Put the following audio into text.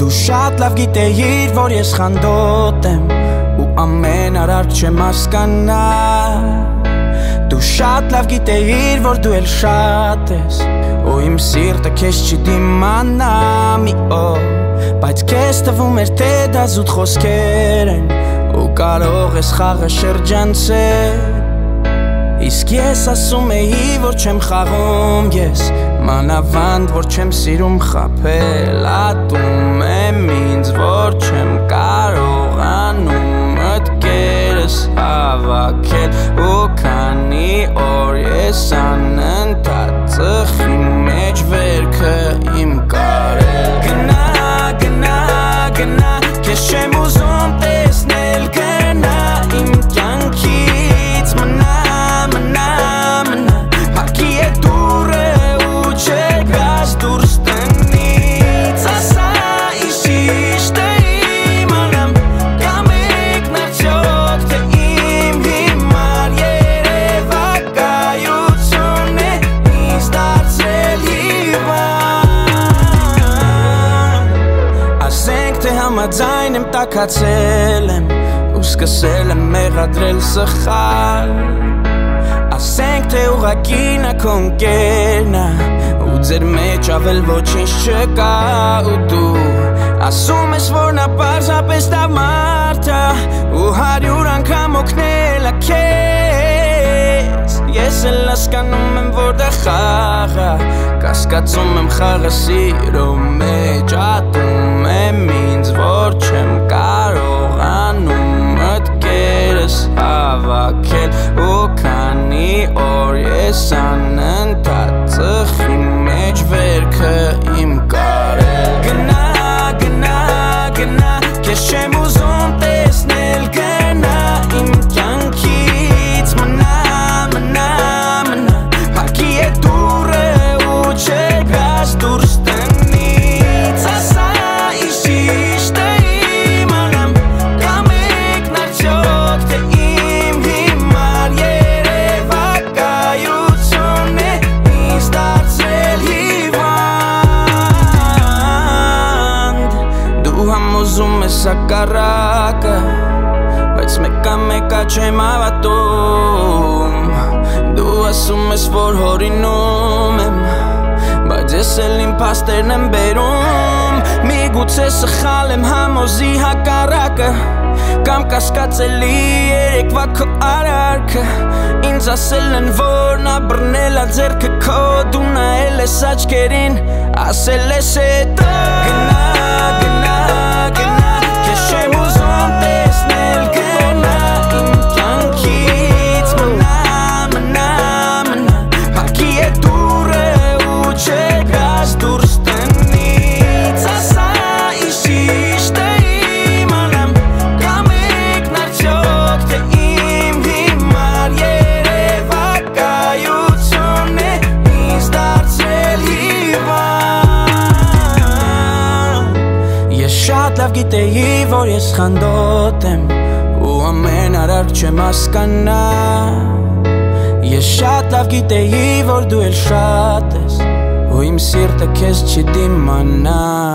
Դու շատ լավ գիտեիր, որ ես խանդոտ եմ ու ամեն արարք չեմ հասկանա Դու շատ լավ գիտեիր, որ դու էլ շատ ես ու իմ սիրտը քեզ չի դիմանա մի օր Բայց քեզ թվում էր թե դա զուտ խոսքեր են ու կարող ես խաղը շրջանցել Իսկ ես ասում էի, որ չեմ խաղում ես Մանավանդ, որ չեմ սիրում խաբել Ատում եմ ինձ, որ չեմ կարողանում մտքերս հավաքել Ու քանի օր ես անընդհատ ծխի մեջ վերքը իմ կարել Գնա, գնա, գնա, քեզ չեմ ուզում տեսնել Գնա իմ կյանքից մնա Համաձայն եմ տաքացել եմ ու սկսել եմ մեղադրել սխալ Ասենք թե ուղղակի նա քո ընկերն ա ու ձեր մեջ ավել ոչինչ չկա ու դու ասում ես որ նա պարզապես դա մարդ ա ու 100 անգամ օգնել ա քեզ Ես էլ հասկանում եմ որ դա խաղ ա Կասկածում եմ խաղը սիրո մեջ ատում եմ ինձ որ չեմ կարողանում մտքերս հավաքել ու քանի օր ես անընդհատ ծխի մեջ վերքը իմ կարել Գնա, գնա, գնա, քեզ չեմ ուզում տեսնել Գնա իմ կյանքից մնա, մնա, մնա Փակի է դուրը ու չգաս դուրս տնից Ասա իշիշտ է իմանամ Կամեկն արդյոք թե իմ հիմար երևակայություն է Ինձ դարձրել հիվանդ Դու համոզում ես հակառակը Բայց մեկա չեմ հավատում Դու ասում ես որ հորինում եմ Բայց ես էլ իմ փաստերն եմ բերում Միգուցե սխալ եմ համոզի հակառակը Կամ կասկածելի երեկվա քո արարքը Ինձ ասել են որ նա բռնել ա ձեռքը քո Դու նայել ես աչքերին ասել ես հետո Գնա, գնա, գնա Քեզ չեմ ուզում տեսնել Գնա իմ կյանքից մնա, մնա, մնա Փակի է դուրը ու չգաս դուրս տնից Ասա իշիշտ է իմանամ Կամեկն արդյոք թե իմ հիմար երևակայություն է Ինձ դարձրել հիվանդ Ես շատ լավ գիտեի որ ես խանդոտ եմ ու ամեն արարք չեմ հասկանա Ես շատ լավ գիտեի որ դու էլ շատ ես ու իմ սիրտը քեզ չի դիմանա